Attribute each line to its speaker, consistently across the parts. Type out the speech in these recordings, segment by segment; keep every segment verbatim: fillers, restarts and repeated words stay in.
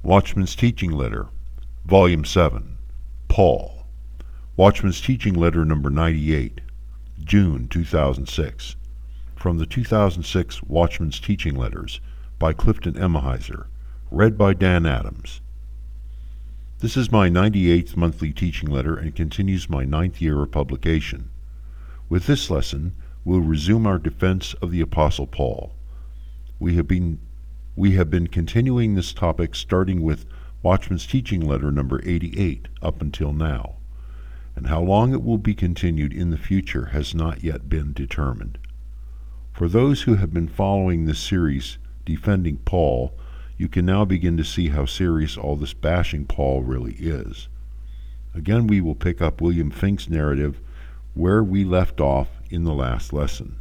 Speaker 1: Watchman's Teaching Letter, Volume seven, Paul. Watchman's Teaching Letter number ninety-eight, June two thousand six. From the two thousand six Watchman's Teaching Letters by Clifton Emahiser, read by Dan Adams. This is my ninety-eighth monthly teaching letter and continues my ninth year of publication. With this lesson, we'll resume our defense of the Apostle Paul. We have been we have been continuing this topic starting with Watchman's Teaching Letter number eighty-eight up until now, and how long it will be continued in the future has not yet been determined. For those who have been following this series defending Paul, you can now begin to see how serious all this bashing Paul really is. Again, we will pick up William Finck's narrative where we left off in the last lesson.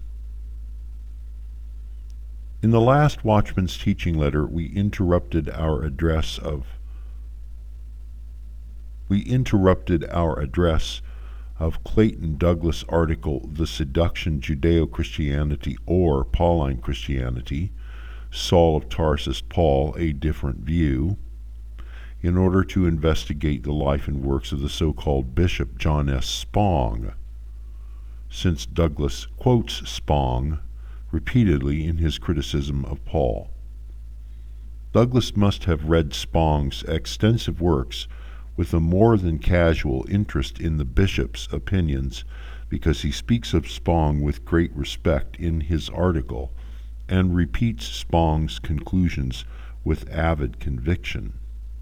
Speaker 1: In the last Watchman's Teaching Letter, we interrupted our address of we interrupted our address of Clayton Douglas' article, The Seduction Judeo-Christianity or Pauline Christianity, Saul of Tarsus, Paul, A Different View, in order to investigate the life and works of the so-called Bishop John S. Spong, since Douglas quotes Spong repeatedly in his criticism of Paul. Douglas must have read Spong's extensive works with a more than casual interest in the bishop's opinions, because he speaks of Spong with great respect in his article and repeats Spong's conclusions with avid conviction.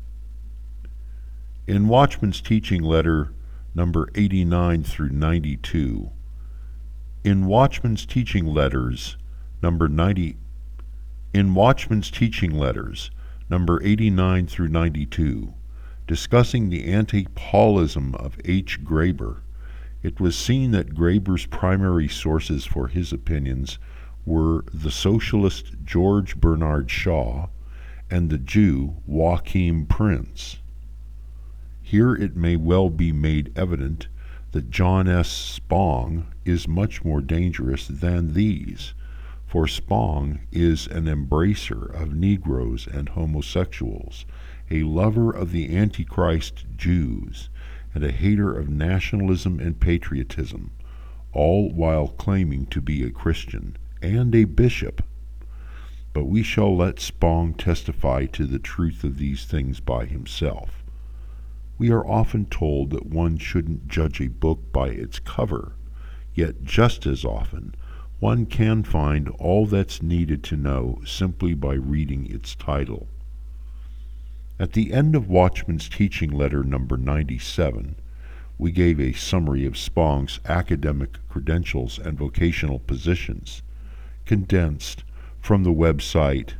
Speaker 1: In Watchman's Teaching Letter number eighty-nine through ninety-two, In Watchman's Teaching Letters number ninety, in Watchman's Teaching Letters number eighty-nine through ninety-two, discussing the anti-Paulism of H. Graeber, it was seen that Graeber's primary sources for his opinions were the socialist George Bernard Shaw and the Jew Joachim Prinz. Here it may well be made evident that John S. Spong is much more dangerous than these, for Spong is an embracer of Negroes and homosexuals, a lover of the Antichrist Jews, and a hater of nationalism and patriotism, all while claiming to be a Christian and a bishop. But we shall let Spong testify to the truth of these things by himself. We are often told that one shouldn't judge a book by its cover, yet just as often one can find all that's needed to know simply by reading its title. At the end of Watchman's Teaching Letter number ninety-seven, we gave a summary of Spong's academic credentials and vocational positions, condensed from the website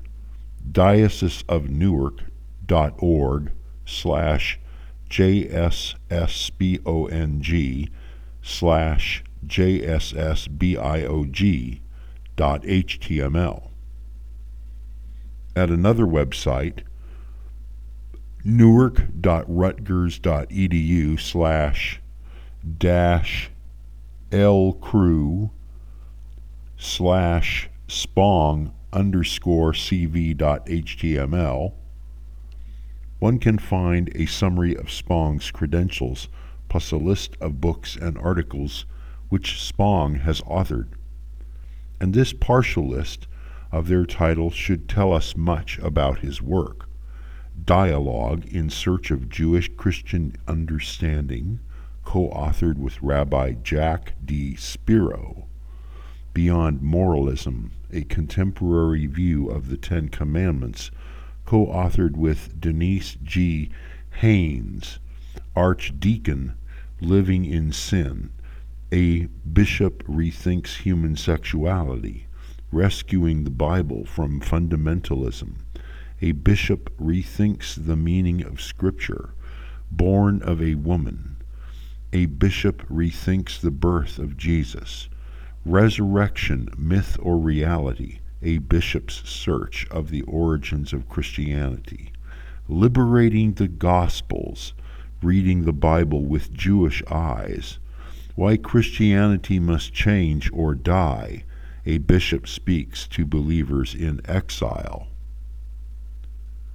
Speaker 1: dioceseofnewark.org slash jssspong slash jssbiog dot html. At another website, newark.rutgers.edu slash dash lcrew slash spong underscore cv dot html, one can find a summary of Spong's credentials plus a list of books and articles which Spong has authored. And this partial list of their titles should tell us much about his work. Dialogue in Search of Jewish Christian Understanding, co-authored with Rabbi Jack D. Spiro. Beyond Moralism, a Contemporary View of the Ten Commandments, co-authored with Denise G. Haynes. Archdeacon, Living in Sin, a Bishop Rethinks Human Sexuality, Rescuing the Bible from Fundamentalism, a Bishop Rethinks the Meaning of Scripture, Born of a Woman, a Bishop Rethinks the Birth of Jesus, Resurrection, Myth or Reality, a Bishop's Search of the Origins of Christianity, Liberating the Gospels, Reading the Bible with Jewish Eyes, Why Christianity Must Change or Die, a Bishop Speaks to Believers in Exile.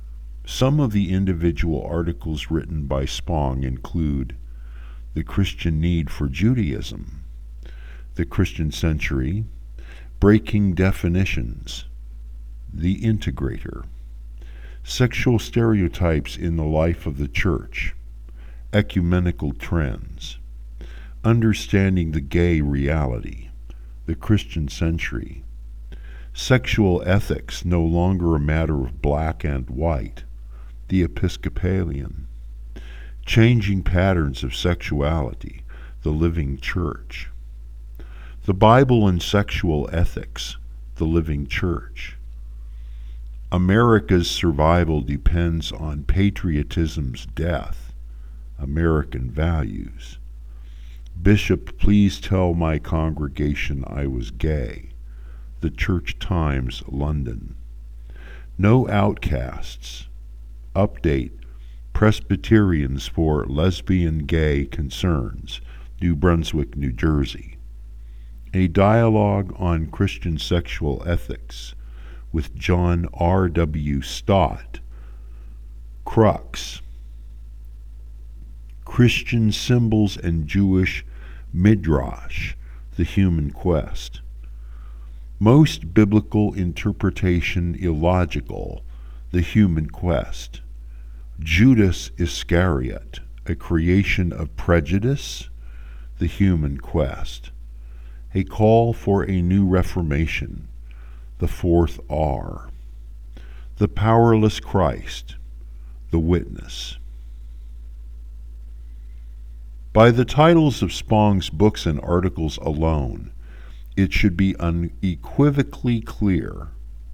Speaker 1: Some of the individual articles written by Spong include The Christian Need for Judaism, The Christian Century, Breaking Definitions, The Integrator, Sexual Stereotypes in the Life of the Church, Ecumenical Trends, Understanding the Gay Reality, The Christian Century, Sexual Ethics No Longer a Matter of Black and White, The Episcopalian, Changing Patterns of Sexuality, The Living Church, The Bible and Sexual Ethics, The Living Church, America's Survival Depends on Patriotism's Death, American Values, Bishop, Please Tell My Congregation I Was Gay, The Church Times, London, No Outcasts, Update, Presbyterians for Lesbian Gay Concerns, New Brunswick, New Jersey, A Dialogue on Christian Sexual Ethics with John R W Stott, Crux, Christian Symbols and Jewish Midrash, The Human Quest, Most Biblical Interpretation Illogical, The Human Quest, Judas Iscariot, A Creation of Prejudice, The Human Quest, A Call for a New Reformation, The Fourth R, The Powerless Christ, The Witness. By the titles of Spong's books and articles alone, it should be unequivocally clear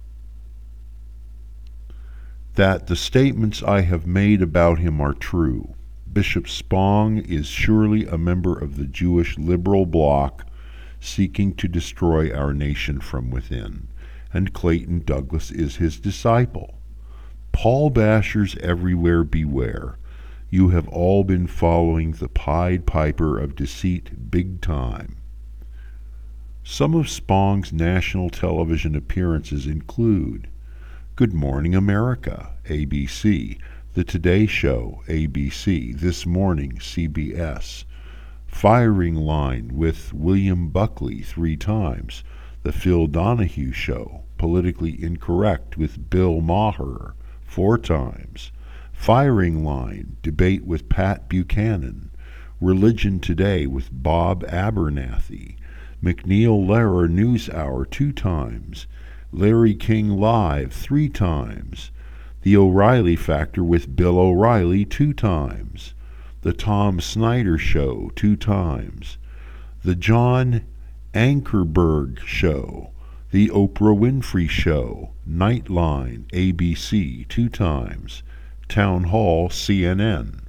Speaker 1: that the statements I have made about him are true. Bishop Spong is surely a member of the Jewish liberal bloc seeking to destroy our nation from within, and Clayton Douglas is his disciple. Paul bashers everywhere beware. You have all been following the Pied Piper of deceit big time. Some of Spong's national television appearances include Good Morning America, A B C, The Today Show, A B C, This Morning, C B S, Firing Line with William Buckley three times, The Phil Donahue Show, Politically Incorrect with Bill Maher four times, Firing Line, Debate with Pat Buchanan, Religion Today with Bob Abernathy, McNeil Lehrer News Hour two times, Larry King Live three times, The O'Reilly Factor with Bill O'Reilly two times, The Tom Snyder Show two times, The John Ankerberg Show, The Oprah Winfrey Show, Nightline, A B C two times, Town Hall, C N N.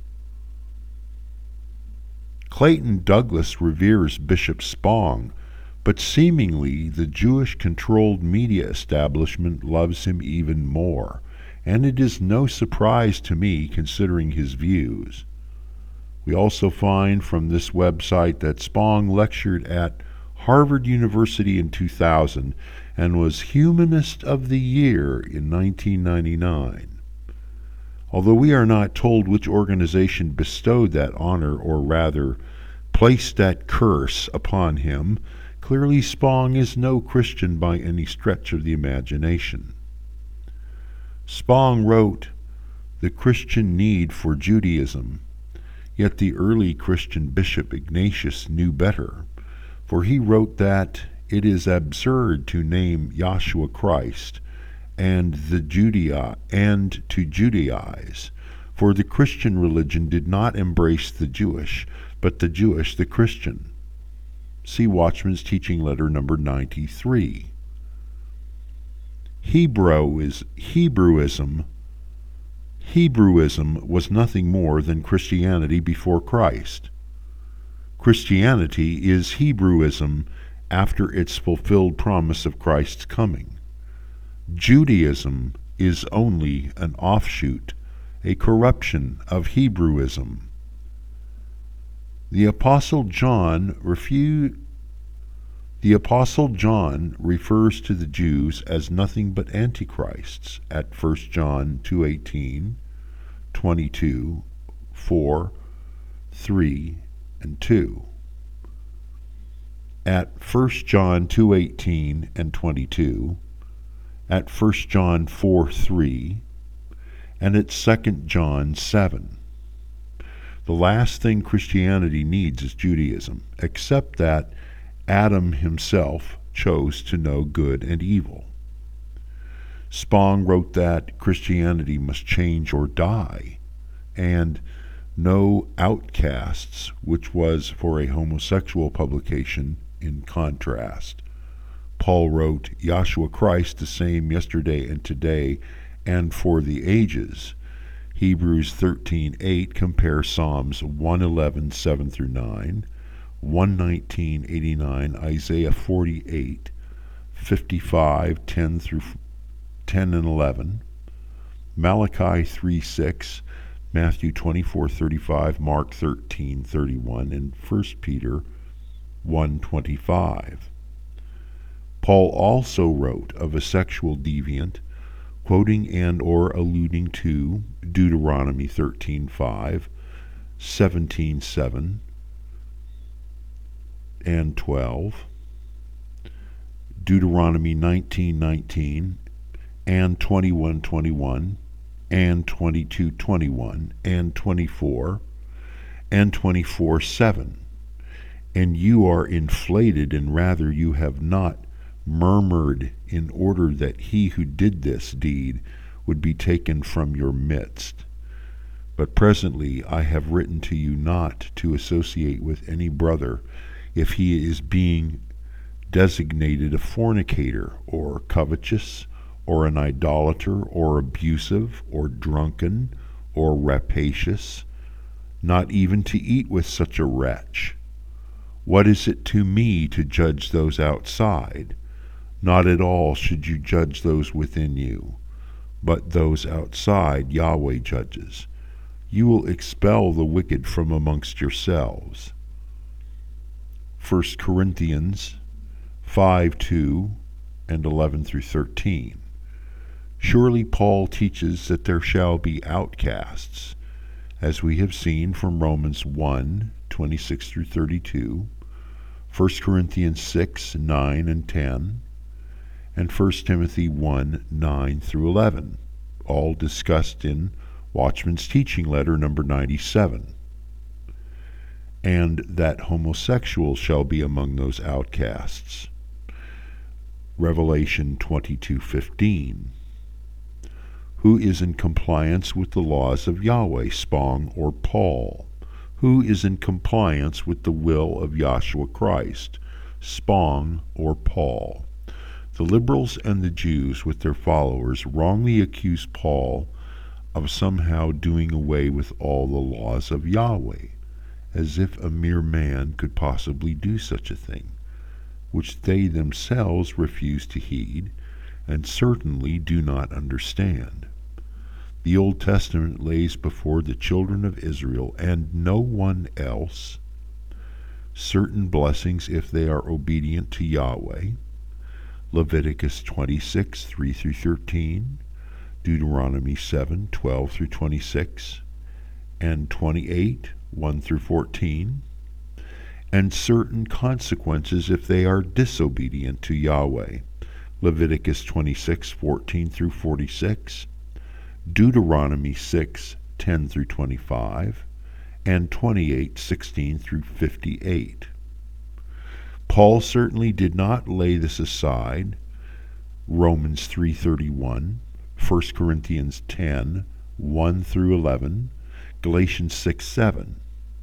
Speaker 1: Clayton Douglas reveres Bishop Spong, but seemingly the Jewish-controlled media establishment loves him even more, and it is no surprise to me considering his views. We also find from this website that Spong lectured at Harvard University in two thousand and was Humanist of the Year in nineteen ninety-nine. Although we are not told which organization bestowed that honor, or rather placed that curse upon him, clearly Spong is no Christian by any stretch of the imagination. Spong wrote, The Christian Need for Judaism, yet the early Christian Bishop Ignatius knew better, for he wrote that it is absurd to name Yahshua Christ and the Judea and to Judaize, for the Christian religion did not embrace the Jewish, but the Jewish the Christian. See Watchman's Teaching Letter number ninety-three. Hebrew is Hebrewism. Hebrewism was nothing more than Christianity before Christ. Christianity is Hebrewism after its fulfilled promise of Christ's coming. Judaism is only an offshoot, a corruption of Hebrewism. The Apostle John refused The Apostle John refers to the Jews as nothing but antichrists at First John two eighteen, twenty-two, four, three, and two. At First John two eighteen and twenty-two, at First John four three, and at Second John seven. The last thing Christianity needs is Judaism, except that Adam himself chose to know good and evil. Spong wrote that Christianity must change or die, and No Outcasts, which was for a homosexual publication, in contrast. Paul wrote, Yahshua Christ the same yesterday and today and for the ages. Hebrews thirteen eight compares Psalms one eleven seven through nine, one nineteen eighty-nine, Isaiah forty-eight, fifty-five ten through ten and eleven, Malachi three six, Matthew twenty-four thirty-five, Mark thirteen thirty-one, and First Peter one twenty-five. Paul also wrote of a sexual deviant, quoting and or alluding to Deuteronomy thirteen five, seventeen seven, and twelve, Deuteronomy nineteen nineteen, and twenty-one twenty-one, and twenty-two twenty-one, and twenty-four, and twenty-four seven. And you are inflated, and rather you have not murmured, in order that he who did this deed would be taken from your midst. But presently I have written to you not to associate with any brother if he is being designated a fornicator, or covetous, or an idolater, or abusive, or drunken, or rapacious, not even to eat with such a wretch. What is it to me to judge those outside? Not at all should you judge those within you, but those outside Yahweh judges. You will expel the wicked from amongst yourselves. First Corinthians five two and eleven through thirteen. Surely Paul teaches that there shall be outcasts, as we have seen from Romans one twenty-six through thirty-two, First Corinthians six nine and ten, and First Timothy one nine through eleven, all discussed in Watchman's Teaching Letter number ninety-seven. And that homosexuals shall be among those outcasts. Revelation twenty-two fifteen. Who is in compliance with the laws of Yahweh, Spong or Paul? Who is in compliance with the will of Yahshua Christ, Spong or Paul? The liberals and the Jews with their followers wrongly accuse Paul of somehow doing away with all the laws of Yahweh, as if a mere man could possibly do such a thing, which they themselves refuse to heed, and certainly do not understand. The Old Testament lays before the children of Israel, and no one else, certain blessings if they are obedient to Yahweh. Leviticus twenty-six three through thirteen, Deuteronomy seven twelve through twenty-six, and twenty-eight one through fourteen, and certain consequences if they are disobedient to Yahweh. Leviticus twenty-six fourteen through forty-six, Deuteronomy six ten through twenty-five, and twenty-eight sixteen through fifty-eight. Paul certainly did not lay this aside. Romans three thirty-one, First Corinthians ten one through eleven, Galatians six seven.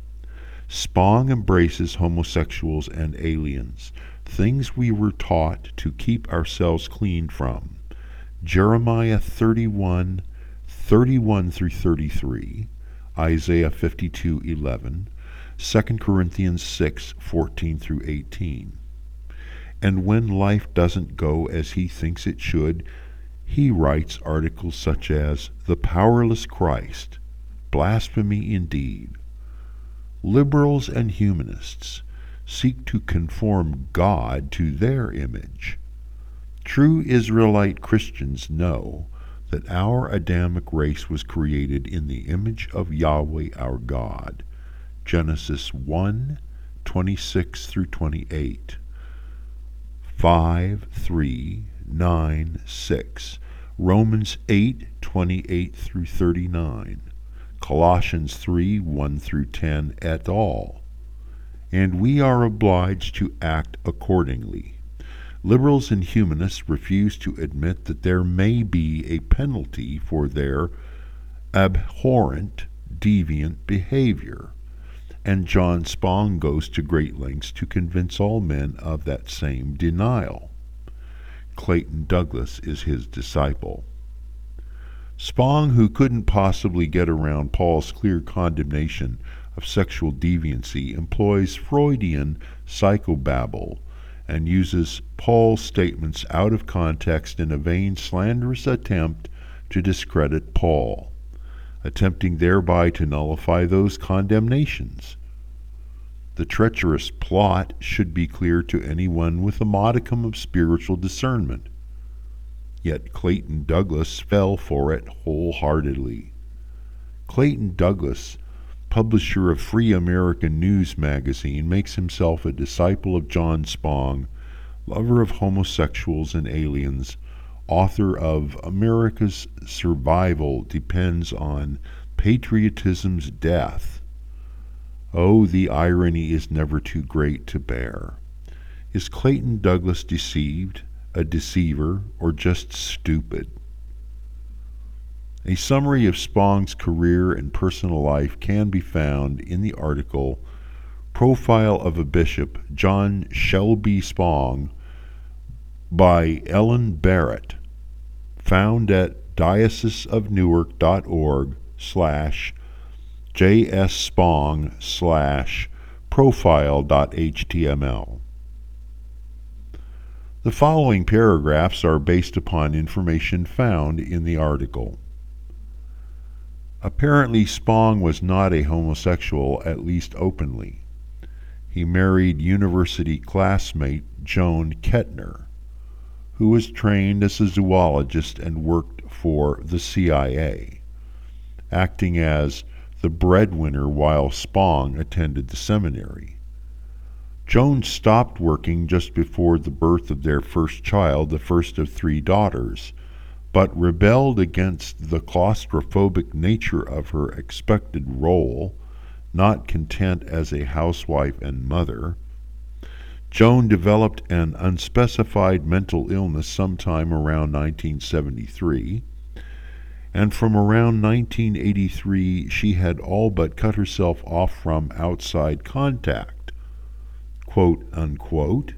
Speaker 1: Spong embraces homosexuals and aliens, things we were taught to keep ourselves clean from. Jeremiah thirty-one thirty-one through thirty-three, Isaiah fifty-two eleven, Second Corinthians six fourteen through eighteen. And when life doesn't go as he thinks it should, he writes articles such as The Powerless Christ, Blasphemy Indeed. Liberals and humanists seek to conform God to their image. True Israelite Christians know that our Adamic race was created in the image of Yahweh our God. Genesis one, twenty-six through twenty-eight. five, three, nine, six. Romans eight, twenty-eight through thirty-nine. Colossians three, one through ten et al. And we are obliged to act accordingly. Liberals and humanists refuse to admit that there may be a penalty for their abhorrent, deviant behavior, and John Spong goes to great lengths to convince all men of that same denial. Clayton Douglas is his disciple. Spong, who couldn't possibly get around Paul's clear condemnation of sexual deviancy, employs Freudian psychobabble and uses Paul's statements out of context in a vain, slanderous attempt to discredit Paul, attempting thereby to nullify those condemnations. The treacherous plot should be clear to anyone with a modicum of spiritual discernment. Yet Clayton Douglas fell for it wholeheartedly. Clayton Douglas, publisher of Free American News magazine, makes himself a disciple of John Spong, lover of homosexuals and aliens, author of America's Survival Depends on Patriotism's Death. Oh, the irony is never too great to bear. Is Clayton Douglas deceived, a deceiver, or just stupid? A summary of Spong's career and personal life can be found in the article Profile of a Bishop, John Shelby Spong, by Ellen Barrett, found at dioceseofnewark.org slash jspong slash profile.html. The following paragraphs are based upon information found in the article. Apparently, Spong was not a homosexual, at least openly. He married university classmate Joan Kettner, who was trained as a zoologist and worked for the C I A, acting as the breadwinner while Spong attended the seminary. Joan stopped working just before the birth of their first child, the first of three daughters, but rebelled against the claustrophobic nature of her expected role, not content as a housewife and mother. Joan developed an unspecified mental illness sometime around nineteen seventy-three, and from around nineteen eighty-three she had all but cut herself off from outside contact, quote unquote.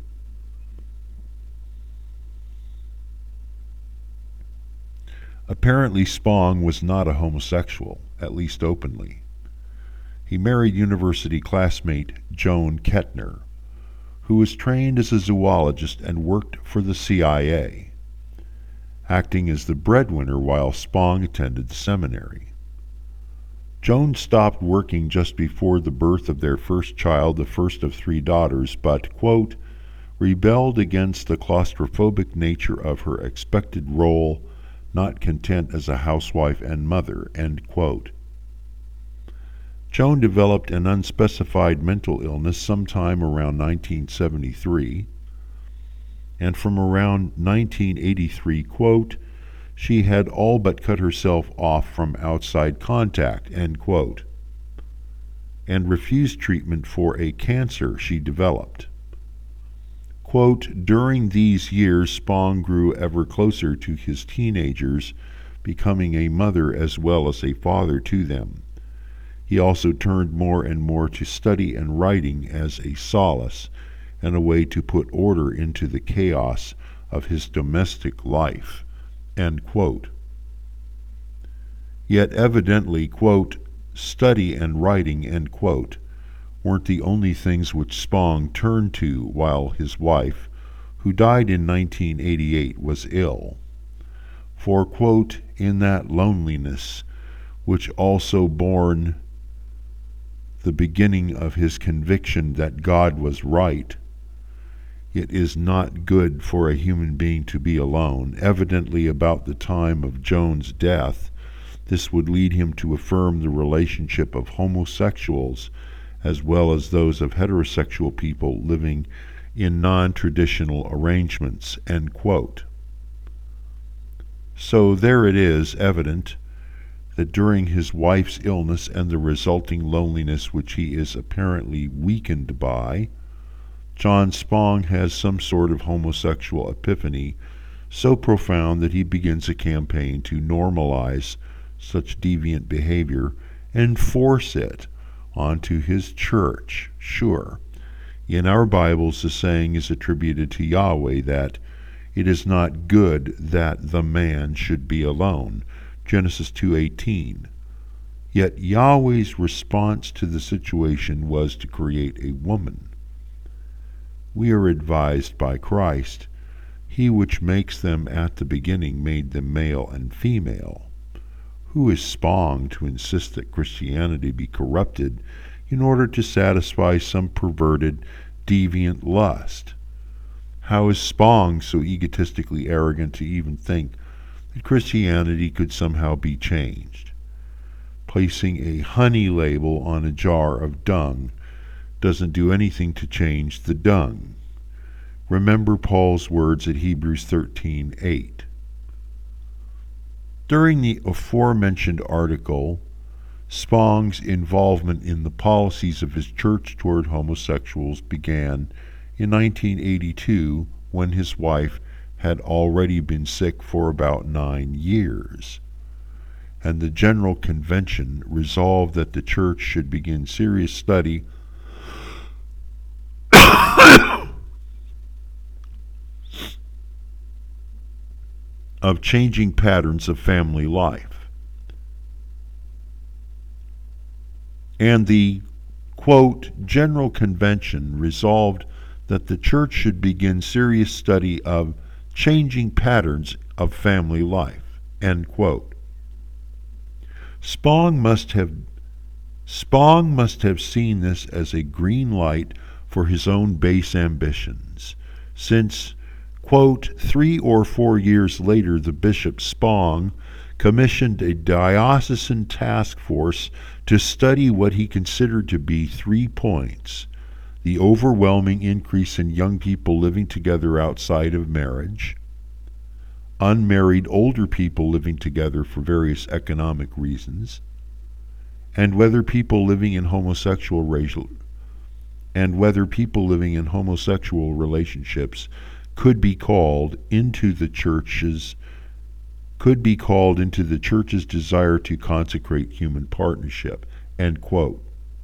Speaker 1: Apparently, Spong was not a homosexual, at least openly. He married university classmate Joan Kettner, who was trained as a zoologist and worked for the C I A, acting as the breadwinner while Spong attended the seminary. Joan stopped working just before the birth of their first child, the first of three daughters, but, quote, rebelled against the claustrophobic nature of her expected role, not content as a housewife and mother, end quote. Joan developed an unspecified mental illness sometime around nineteen seventy-three, and from around nineteen eighty-three, quote, she had all but cut herself off from outside contact, end quote, and refused treatment for a cancer she developed. Quote, during these years, Spong grew ever closer to his teenagers, becoming a mother as well as a father to them. He also turned more and more to study and writing as a solace and a way to put order into the chaos of his domestic life, end quote. Yet evidently, quote, study and writing, end quote, weren't the only things which Spong turned to while his wife, who died in nineteen eighty-eight, was ill. For, quote, in that loneliness, which also born the beginning of his conviction that God was right. It is not good for a human being to be alone. Evidently, about the time of Joan's death, this would lead him to affirm the relationship of homosexuals as well as those of heterosexual people living in non-traditional arrangements, end quote. So there it is, evident that during his wife's illness and the resulting loneliness which he is apparently weakened by, John Spong has some sort of homosexual epiphany so profound that he begins a campaign to normalize such deviant behavior and force it onto his church. Sure, in our Bibles the saying is attributed to Yahweh that it is not good that the man should be alone, Genesis two eighteen. Yet Yahweh's response to the situation was to create a woman. We are advised by Christ, he which makes them at the beginning made them male and female. Who is Spong to insist that Christianity be corrupted in order to satisfy some perverted, deviant lust? How is Spong so egotistically arrogant to even think that Christianity could somehow be changed? Placing a honey label on a jar of dung doesn't do anything to change the dung. Remember Paul's words at Hebrews thirteen eight. During the aforementioned article, Spong's involvement in the policies of his church toward homosexuals began in nineteen eighty-two, when his wife had already been sick for about nine years, and the General Convention resolved that the church should begin serious study of changing patterns of family life. And the, quote, General Convention resolved that the church should begin serious study of changing patterns of family life, end quote. Spong must have Spong must have seen this as a green light for his own base ambitions, since, quote, three or four years later the Bishop Spong commissioned a diocesan task force to study what he considered to be three points: the overwhelming increase in young people living together outside of marriage, unmarried older people living together for various economic reasons, and whether people living in homosexual racial and whether people living in homosexual relationships could be called into the church's could be called into the church's desire to consecrate human partnership, end quote.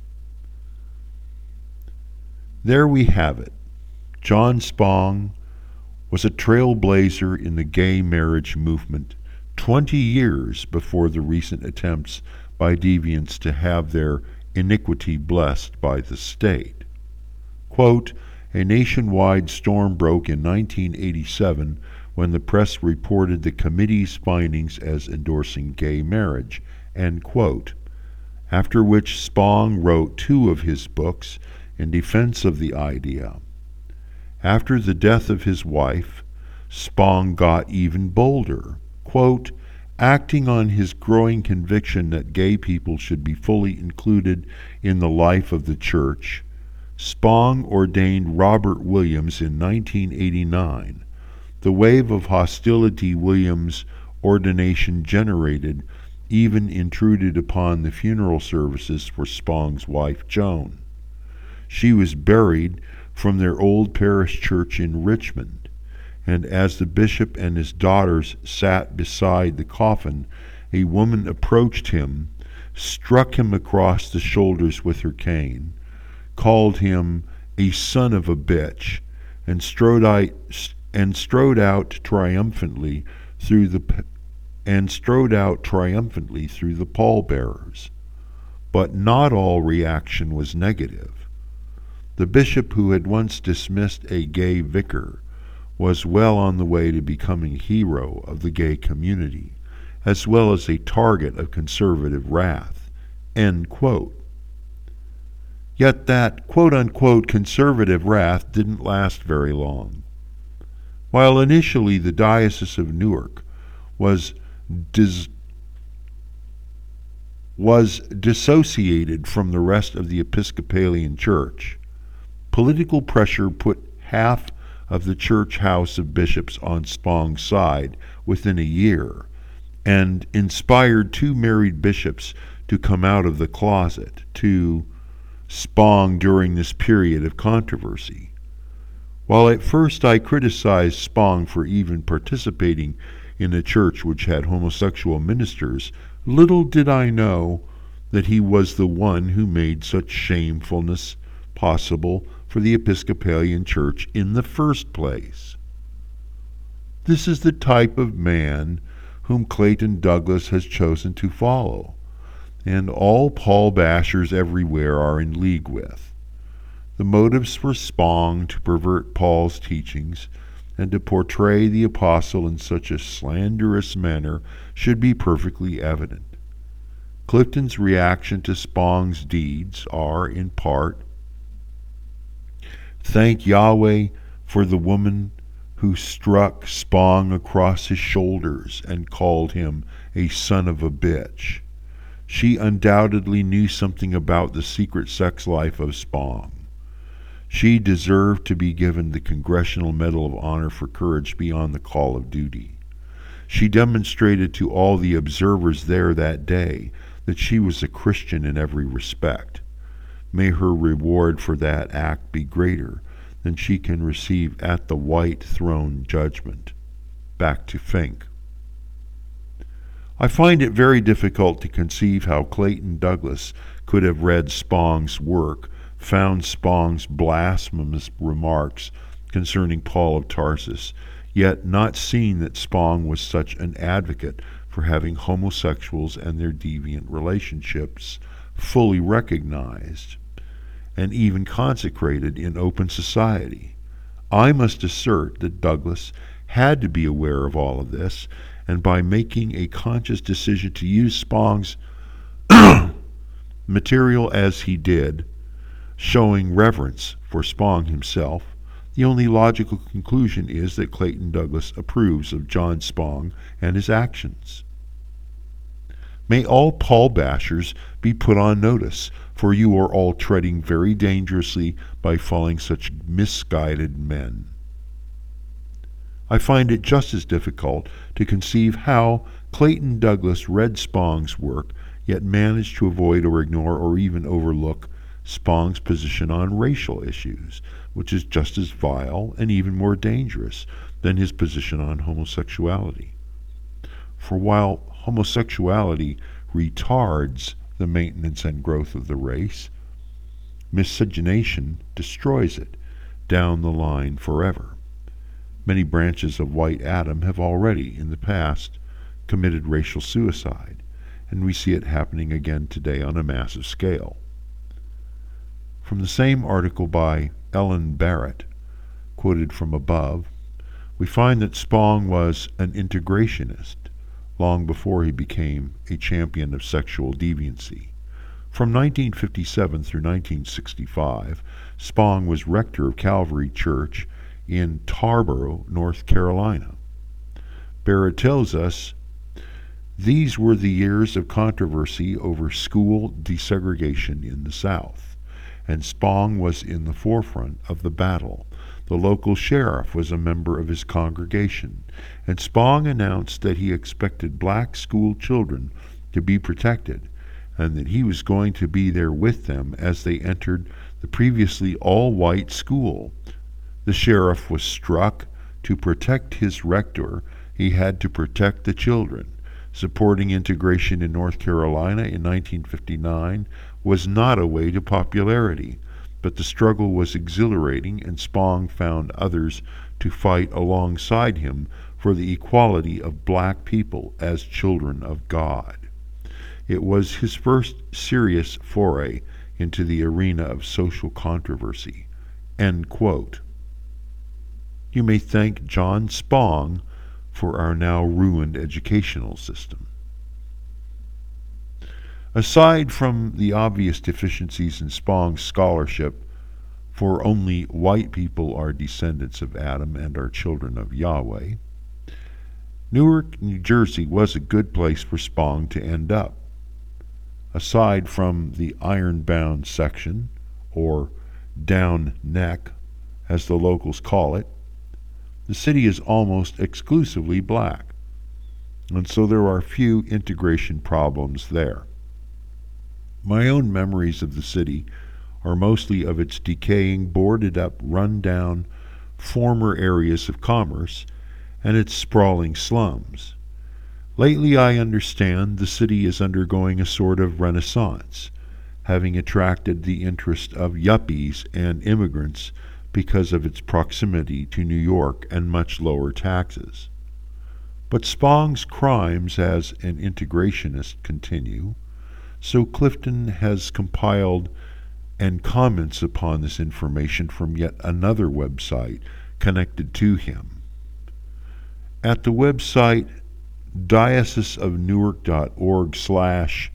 Speaker 1: There we have it. John Spong was a trailblazer in the gay marriage movement twenty years before the recent attempts by deviants to have their iniquity blessed by the state. Quote, a nationwide storm broke in nineteen eighty-seven when the press reported the committee's findings as endorsing gay marriage, end quote, after which Spong wrote two of his books in defense of the idea. After the death of his wife, Spong got even bolder. Quote, acting on his growing conviction that gay people should be fully included in the life of the church, Spong ordained Robert Williams in nineteen eighty-nine. The wave of hostility Williams' ordination generated even intruded upon the funeral services for Spong's wife, Joan. She was buried from their old parish church in Richmond, and as the bishop and his daughters sat beside the coffin, a woman approached him, struck him across the shoulders with her cane, called him a son of a bitch, and strode out, and strode out triumphantly through the and strode out triumphantly through the pallbearers. But not all reaction was negative. The bishop, who had once dismissed a gay vicar, was well on the way to becoming a hero of the gay community, as well as a target of conservative wrath, end quote. Yet that quote-unquote conservative wrath didn't last very long. While initially the Diocese of Newark was dis- was dissociated from the rest of the Episcopalian Church, political pressure put half of the Church House of Bishops on Spong's side within a year, and inspired two married bishops to come out of the closet to Spong during this period of controversy. While at first I criticized Spong for even participating in a church which had homosexual ministers, little did I know that he was the one who made such shamefulness possible for the Episcopalian Church in the first place. This is the type of man whom Clayton Douglas has chosen to follow, and all Paul bashers everywhere are in league with. The motives for Spong to pervert Paul's teachings and to portray the apostle in such a slanderous manner should be perfectly evident. Clifton's reaction to Spong's deeds are, in part, thank Yahweh for the woman who struck Spong across his shoulders and called him a son of a bitch. She undoubtedly knew something about the secret sex life of Spong. She deserved to be given the Congressional Medal of Honor for courage beyond the call of duty. She demonstrated to all the observers there that day that she was a Christian in every respect. May her reward for that act be greater than she can receive at the white throne judgment. Back to Fink. I find it very difficult to conceive how Clayton Douglas could have read Spong's work, found Spong's blasphemous remarks concerning Paul of Tarsus, yet not seen that Spong was such an advocate for having homosexuals and their deviant relationships fully recognized and even consecrated in open society. I must assert that Douglas had to be aware of all of this, and by making a conscious decision to use Spong's material as he did, showing reverence for Spong himself, the only logical conclusion is that Clayton Douglas approves of John Spong and his actions. May all Paul bashers be put on notice, for you are all treading very dangerously by following such misguided men. I find it just as difficult to conceive how Clayton Douglas read Spong's work, yet managed to avoid or ignore or even overlook Spong's position on racial issues, which is just as vile and even more dangerous than his position on homosexuality. For while homosexuality retards the maintenance and growth of the race, miscegenation destroys it down the line forever. Many branches of White Adam have already, in the past, committed racial suicide, and we see it happening again today on a massive scale. From the same article by Ellen Barrett, quoted from above, we find that Spong was an integrationist long before he became a champion of sexual deviancy. From nineteen fifty-seven through nineteen sixty-five, Spong was rector of Calvary Church in Tarboro, North Carolina. Barrett tells us, these were the years of controversy over school desegregation in the South, and Spong was in the forefront of the battle. The local sheriff was a member of his congregation, and Spong announced that he expected black school children to be protected, and that he was going to be there with them as they entered the previously all-white school. The sheriff was struck. To protect his rector, he had to protect the children. Supporting integration in North Carolina in nineteen fifty-nine was not a way to popularity, but the struggle was exhilarating, and Spong found others to fight alongside him for the equality of black people as children of God. It was his first serious foray into the arena of social controversy. End quote. You may thank John Spong for our now ruined educational system. Aside from the obvious deficiencies in Spong's scholarship, for only white people are descendants of Adam and are children of Yahweh, Newark, New Jersey was a good place for Spong to end up. Aside from the iron-bound section, or down neck, as the locals call it, the city is almost exclusively black, and so there are few integration problems there. My own memories of the city are mostly of its decaying, boarded-up, run-down former areas of commerce and its sprawling slums. Lately, I understand, the city is undergoing a sort of renaissance, having attracted the interest of yuppies and immigrants because of its proximity to New York and much lower taxes. But Spong's crimes as an integrationist continue, so Clifton has compiled and comments upon this information from yet another website connected to him. At the website dioceseofnewark.org slash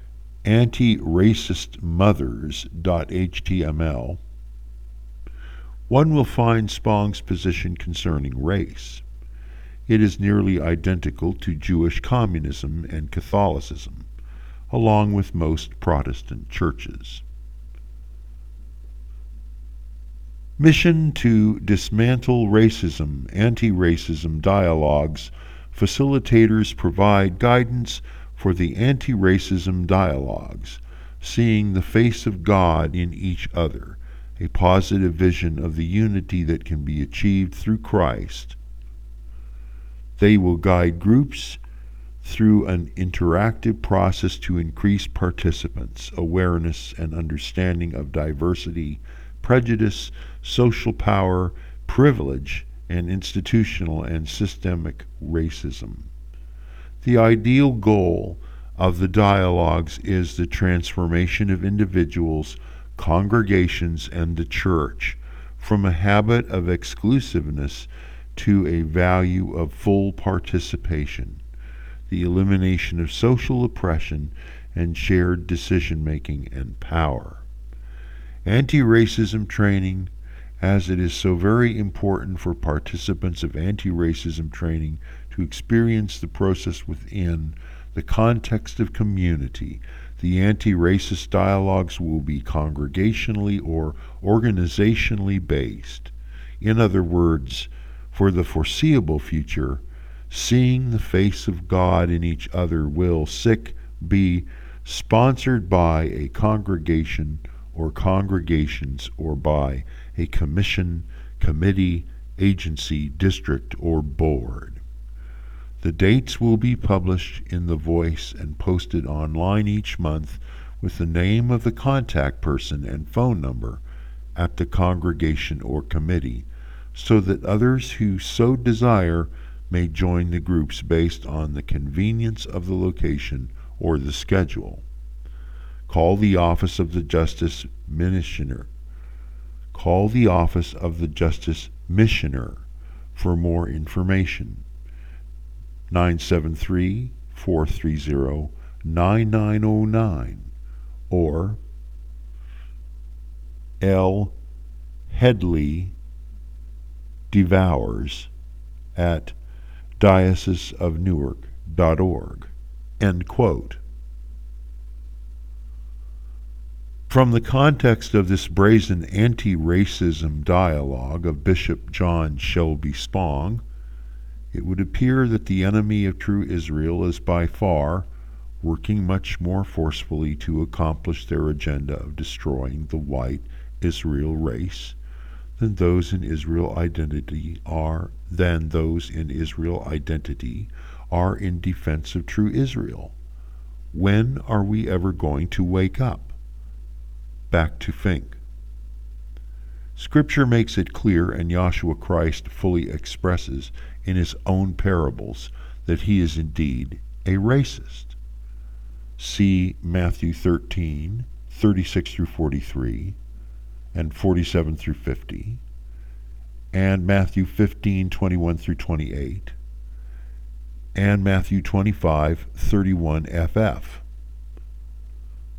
Speaker 1: anti-racistmothers.html, one will find Spong's position concerning race. It is nearly identical to Jewish communism and Catholicism, along with most Protestant churches. Mission to dismantle racism, anti-racism dialogues. Facilitators provide guidance for the anti-racism dialogues, seeing the face of God in each other, a positive vision of the unity that can be achieved through Christ. They will guide groups through an interactive process to increase participants' awareness and understanding of diversity, prejudice, social power, privilege, and institutional and systemic racism. The ideal goal of the dialogues is the transformation of individuals, congregations, and the church from a habit of exclusiveness to a value of full participation, the elimination of social oppression, and shared decision-making and power. Anti-racism training, as it is so very important for participants of anti-racism training to experience the process within the context of community. The anti-racist dialogues will be congregationally or organizationally based. In other words, for the foreseeable future, seeing the face of God in each other will, sick, be sponsored by a congregation or congregations or by a commission, committee, agency, district, or board. The dates will be published in The Voice and posted online each month with the name of the contact person and phone number at the congregation or committee, so that others who so desire may join the groups based on the convenience of the location or the schedule. Call the Office of the Justice Missioner. Call the Office of the Justice Missioner for more information. nine seven three, four three zero, nine nine zero nine or L. Headley Devours at diocese of newark dot org. End quote. From the context of this brazen anti-racism dialogue of Bishop John Shelby Spong, it would appear that the enemy of true Israel is by far working much more forcefully to accomplish their agenda of destroying the white Israel race than those in Israel identity are than those in Israel identity are in defense of true Israel. When are we ever going to wake up? Back to Fink. Scripture makes it clear, and Yahshua Christ fully expresses in his own parables, that he is indeed a racist. See Matthew thirteen, thirty-six through forty-three, and forty-seven through fifty, and Matthew fifteen, twenty-one through twenty-eight, and Matthew twenty-five, thirty-one F F.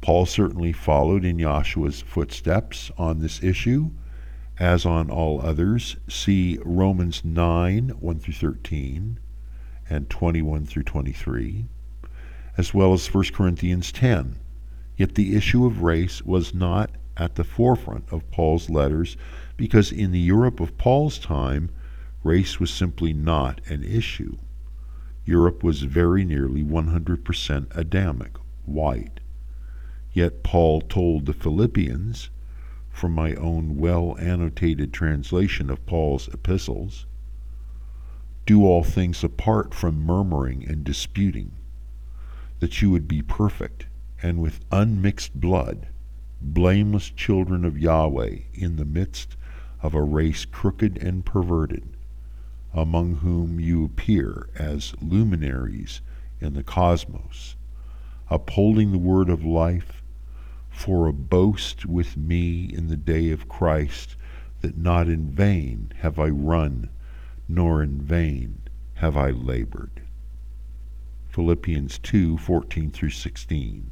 Speaker 1: Paul certainly followed in Yahshua's footsteps on this issue, as on all others. See Romans nine, one through thirteen, and twenty-one through twenty-three, as well as First Corinthians ten. Yet the issue of race was not at the forefront of Paul's letters, because in the Europe of Paul's time, race was simply not an issue. Europe was very nearly one hundred percent Adamic, white. Yet Paul told the Philippians, from my own well-annotated translation of Paul's epistles, do all things apart from murmuring and disputing, that you would be perfect, and with unmixed blood, blameless children of Yahweh in the midst of a race crooked and perverted, among whom you appear as luminaries in the cosmos, upholding the word of life, for a boast with me in the day of Christ, that not in vain have I run, nor in vain have I labored. Philippians two, fourteen through sixteen.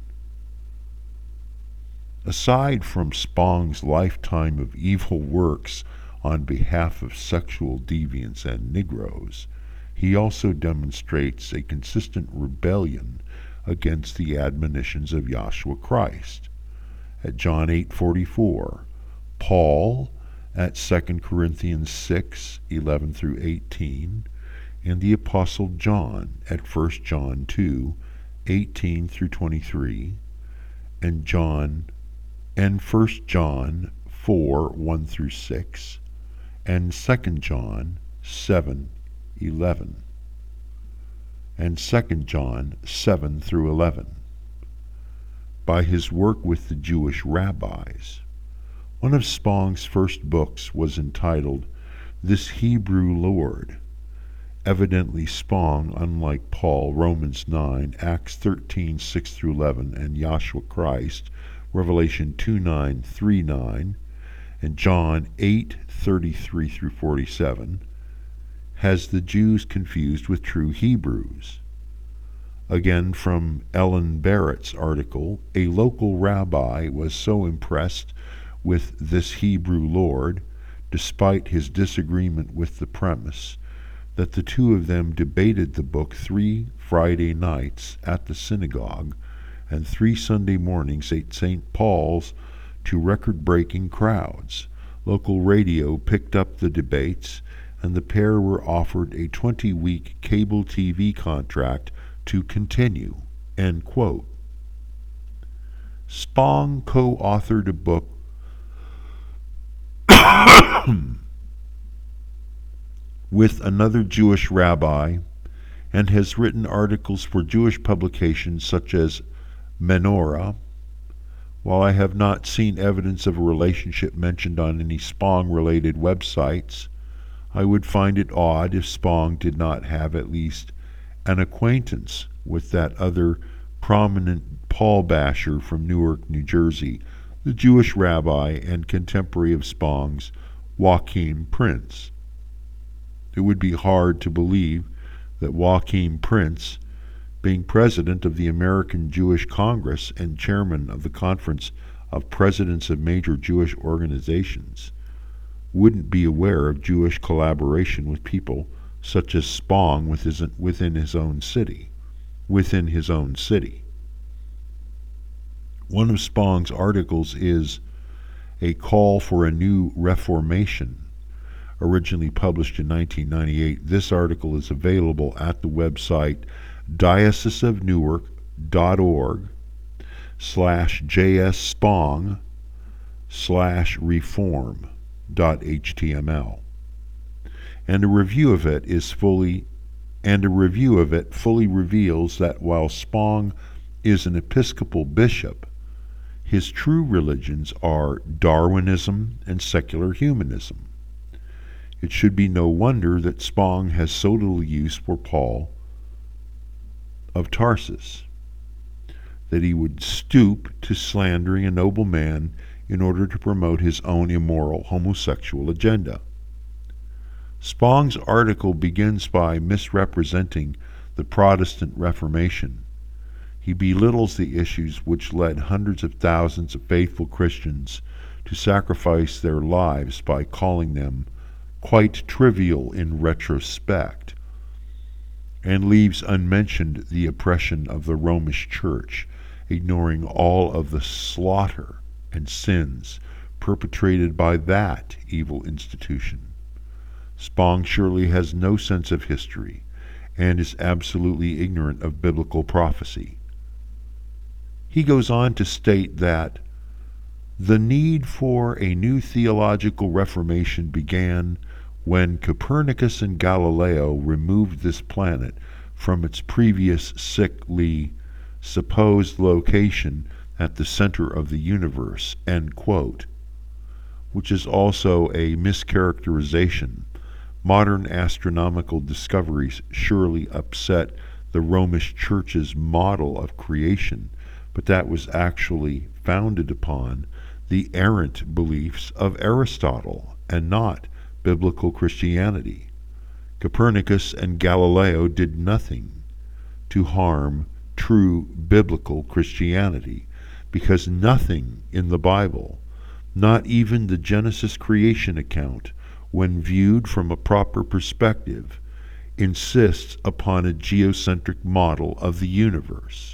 Speaker 1: Aside from Spong's lifetime of evil works on behalf of sexual deviants and Negroes, he also demonstrates a consistent rebellion against the admonitions of Yahshua Christ. At John eight forty-four, Paul at Second Corinthians six, eleven through eighteen, and the Apostle John at First John two, eighteen through twenty-three, and John and First John four, one through six, and Second John seven, eleven, and Second John seven through eleven. By his work with the Jewish rabbis, one of Spong's first books was entitled This Hebrew Lord. Evidently Spong, unlike Paul, Romans nine, Acts thirteen, six through eleven, and Yahshua Christ, Revelation two, nine, three, nine, and John eight, thirty-three through forty-seven, has the Jews confused with true Hebrews. Again, from Ellen Barrett's article, a local rabbi was so impressed with this Hebrew Lord, despite his disagreement with the premise, that the two of them debated the book three Friday nights at the synagogue and three Sunday mornings at Saint Paul's to record-breaking crowds. Local radio picked up the debates, and the pair were offered a twenty-week cable T V contract to continue. End quote. Spong co-authored a book with another Jewish rabbi and has written articles for Jewish publications such as Menorah. While I have not seen evidence of a relationship mentioned on any Spong-related websites, I would find it odd if Spong did not have at least an acquaintance with that other prominent Paul basher from Newark, New Jersey, the Jewish rabbi and contemporary of Spong's, Joachim Prince. It would be hard to believe that Joachim Prince, being president of the American Jewish Congress and chairman of the Conference of Presidents of Major Jewish Organizations, wouldn't be aware of Jewish collaboration with people such as Spong within his own city. Within his own city. One of Spong's articles is A Call for a New Reformation, originally published in nineteen ninety-eight. This article is available at the website dioceseofnewark.org slash jspong slash reform dot html. And a review of it is fully and a review of it fully reveals that while Spong is an Episcopal bishop, his true religions are Darwinism and secular humanism. It should be no wonder that Spong has so little use for Paul of Tarsus, that he would stoop to slandering a noble man in order to promote his own immoral homosexual agenda. Spong's article begins by misrepresenting the Protestant Reformation. He He belittles the issues which led hundreds of thousands of faithful Christians to sacrifice their lives by calling them quite trivial in retrospect, and leaves unmentioned the oppression of the Romish Church, ignoring all of the slaughter and sins perpetrated by that evil institution. Spong surely has no sense of history and is absolutely ignorant of biblical prophecy. He goes on to state that the need for a new theological reformation began when Copernicus and Galileo removed this planet from its previous sickly supposed location at the center of the universe, end quote, which is also a mischaracterization. Modern astronomical discoveries surely upset the Romish Church's model of creation, but that was actually founded upon the errant beliefs of Aristotle and not biblical Christianity. Copernicus and Galileo did nothing to harm true biblical Christianity, because nothing in the Bible, not even the Genesis creation account, when viewed from a proper perspective, insists upon a geocentric model of the universe.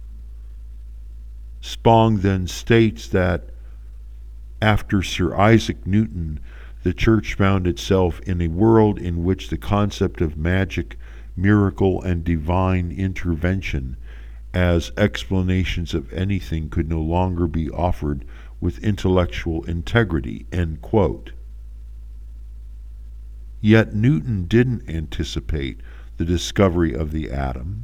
Speaker 1: Spong then states that after Sir Isaac Newton, the Church found itself in a world in which the concept of magic, miracle, and divine intervention as explanations of anything could no longer be offered with intellectual integrity, end quote. Yet Newton didn't anticipate the discovery of the atom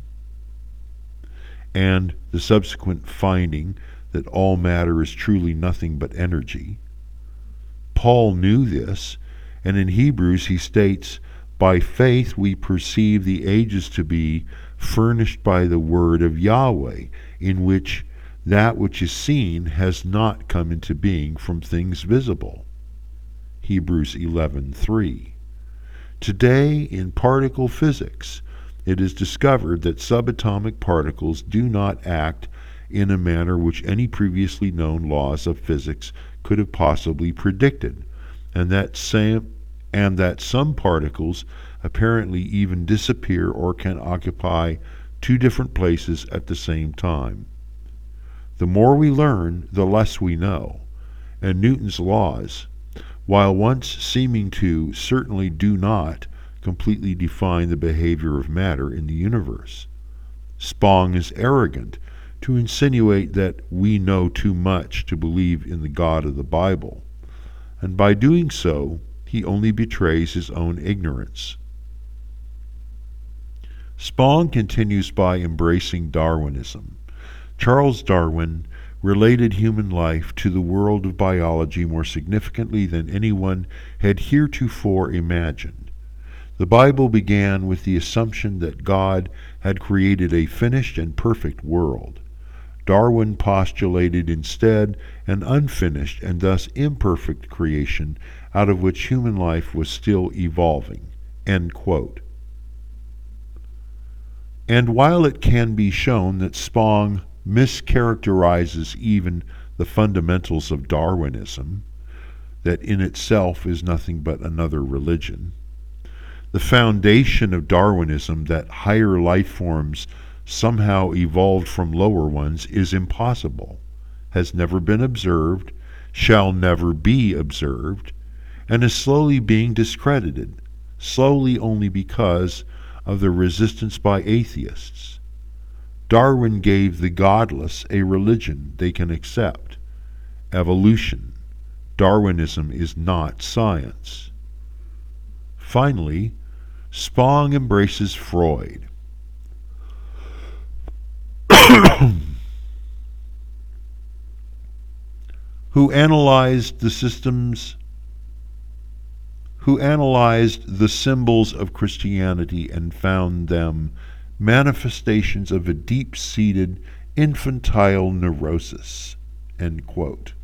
Speaker 1: and the subsequent finding that all matter is truly nothing but energy. Paul knew this, and in Hebrews he states, "By faith we perceive the ages to be furnished by the word of Yahweh, in which that which is seen has not come into being from things visible." Hebrews eleven three. Today, in particle physics, it is discovered that subatomic particles do not act in a manner which any previously known laws of physics could have possibly predicted, and that same and that some particles apparently even disappear or can occupy two different places at the same time. The more we learn, the less we know, and Newton's laws, while once seeming to, certainly do not completely define the behavior of matter in the universe. Spong is arrogant to insinuate that we know too much to believe in the God of the Bible, and by doing so, he only betrays his own ignorance. Spong continues by embracing Darwinism. Charles Darwin related human life to the world of biology more significantly than anyone had heretofore imagined. The Bible began with the assumption that God had created a finished and perfect world. Darwin postulated instead an unfinished and thus imperfect creation out of which human life was still evolving. End quote. And while it can be shown that Spong mischaracterizes even the fundamentals of Darwinism, that in itself is nothing but another religion, the foundation of Darwinism, that higher life forms somehow evolved from lower ones, is impossible, has never been observed, shall never be observed, and is slowly being discredited, slowly only because of the resistance by atheists. Darwin gave the godless a religion they can accept. Evolution. Darwinism is not science. Finally, Spong embraces Freud. who analyzed the systems who analyzed the symbols of Christianity and found them manifestations of a deep-seated infantile neurosis, end quote.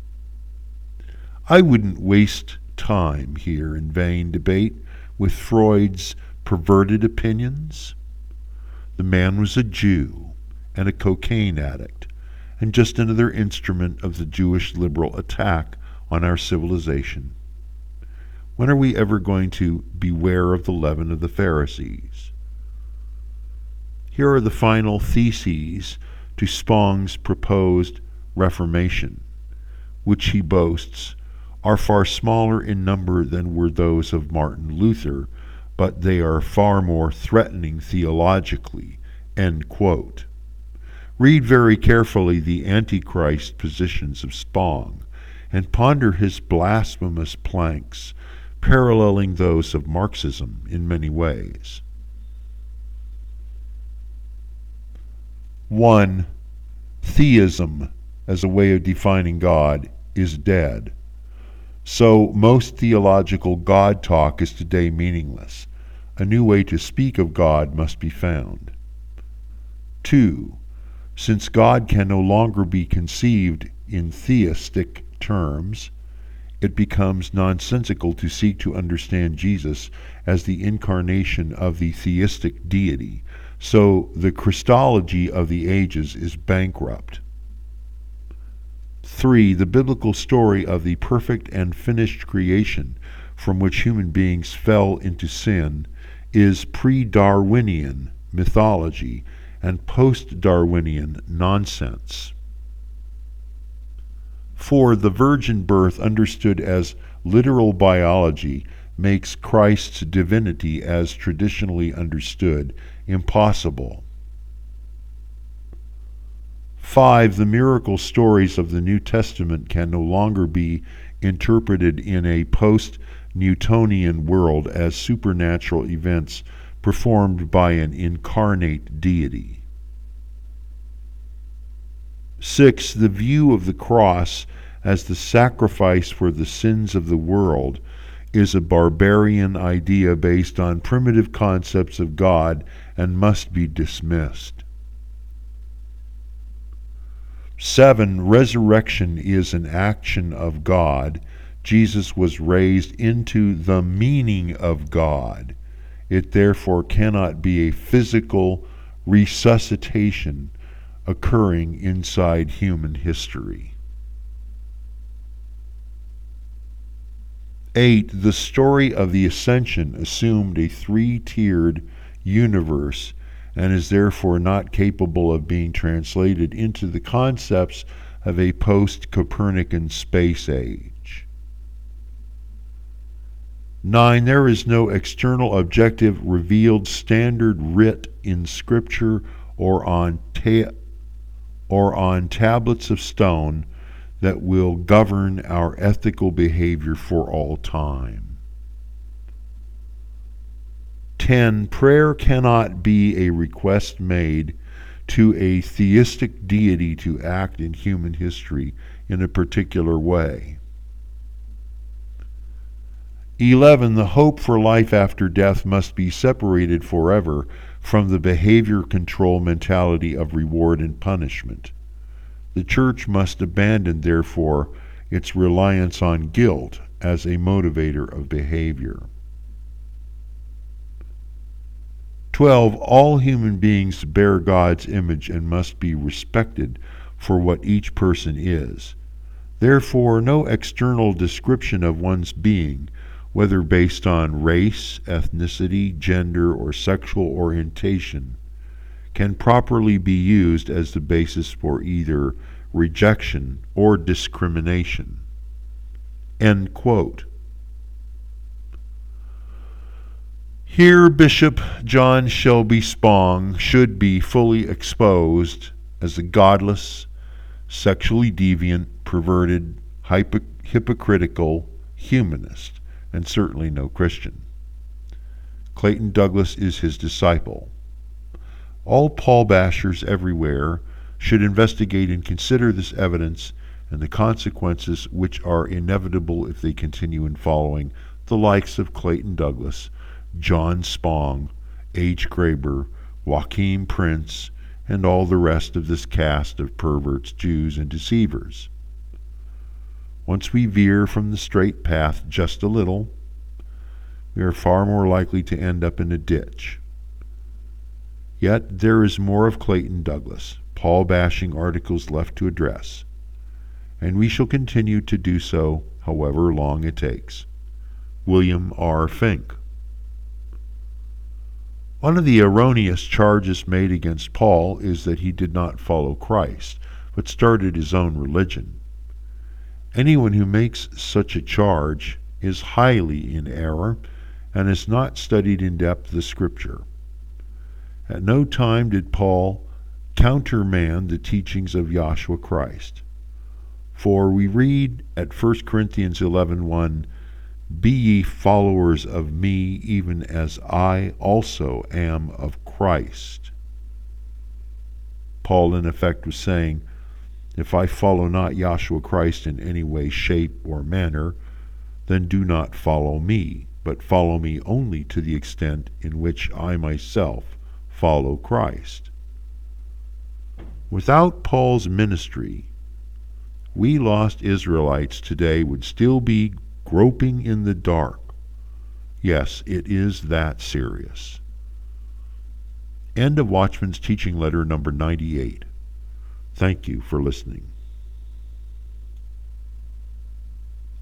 Speaker 1: I wouldn't waste time here in vain debate with Freud's perverted opinions. The man was a Jew, and a cocaine addict, and just another instrument of the Jewish liberal attack on our civilization. When are we ever going to beware of the leaven of the Pharisees? Here are the final theses to Spong's proposed Reformation, which he boasts are far smaller in number than were those of Martin Luther, but they are far more threatening theologically. End quote. Read very carefully the Antichrist positions of Spong, and ponder his blasphemous planks, paralleling those of Marxism in many ways. One, theism as a way of defining God is dead. So most theological God talk is today meaningless. A new way to speak of God must be found. Two, since God can no longer be conceived in theistic terms, it becomes nonsensical to seek to understand Jesus as the incarnation of the theistic deity, so the Christology of the ages is bankrupt. Three, the biblical story of the perfect and finished creation from which human beings fell into sin is pre-Darwinian mythology and post-Darwinian nonsense. Four, the virgin birth understood as literal biology makes Christ's divinity as traditionally understood impossible. Five, the miracle stories of the New Testament can no longer be interpreted in a post-Newtonian world as supernatural events performed by an incarnate deity. Six, the view of the cross as the sacrifice for the sins of the world is a barbarian idea based on primitive concepts of God and must be dismissed. Seven, resurrection is an action of God. Jesus was raised into the meaning of God. It therefore cannot be a physical resuscitation occurring inside human history. Eight, the story of the Ascension assumed a three-tiered universe and is therefore not capable of being translated into the concepts of a post-Copernican space age. Nine, there is no external objective revealed standard writ in Scripture or on ta- or on tablets of stone that will govern our ethical behavior for all time. Ten, prayer cannot be a request made to a theistic deity to act in human history in a particular way. Eleven, the hope for life after death must be separated forever from the behavior control mentality of reward and punishment. The Church must abandon, therefore, its reliance on guilt as a motivator of behavior. Twelve, all human beings bear God's image and must be respected for what each person is. Therefore, no external description of one's being, whether based on race, ethnicity, gender, or sexual orientation, can properly be used as the basis for either rejection or discrimination. End quote. Here Bishop John Shelby Spong should be fully exposed as a godless, sexually deviant, perverted, hypo- hypocritical humanist, and certainly no Christian. Clayton Douglas is his disciple. All Paul bashers everywhere should investigate and consider this evidence and the consequences which are inevitable if they continue in following the likes of Clayton Douglas, John Spong, H. Graber, Joachim Prince, and all the rest of this cast of perverts, Jews, and deceivers. Once we veer from the straight path just a little, we are far more likely to end up in a ditch. Yet there is more of Clayton Douglas. Paul-bashing articles left to address, and we shall continue to do so however long it takes. William R. Fink. One of the erroneous charges made against Paul is that he did not follow Christ, but started his own religion. Anyone who makes such a charge is highly in error and has not studied in depth the Scripture. At no time did Paul countermand the teachings of Yahshua Christ. For we read at First Corinthians eleven one, "Be ye followers of me, even as I also am of Christ." Paul in effect was saying, if I follow not Yahshua Christ in any way, shape, or manner, then do not follow me, but follow me only to the extent in which I myself follow Christ. Without Paul's ministry, we lost Israelites today would still be groping in the dark. Yes, it is that serious. End of Watchman's Teaching Letter number ninety-eight. Thank you for listening.